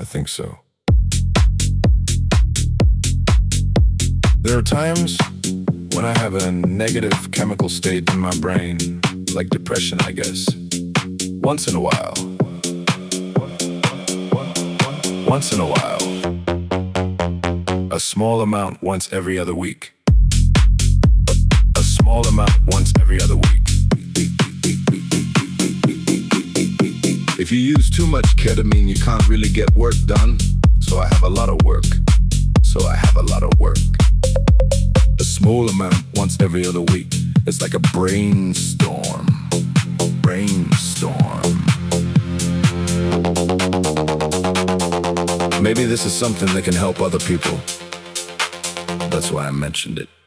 I think so. There are times when I have a negative chemical state in my brain, like depression, I guess. Once in a while. Once in a while. A small amount once every other week. A small amount once every other week. If you use too much ketamine, you can't really get work done. So I have a lot of work. A small amount once every other week. It's like a brainstorm. Maybe this is something that can help other people. That's why I mentioned it.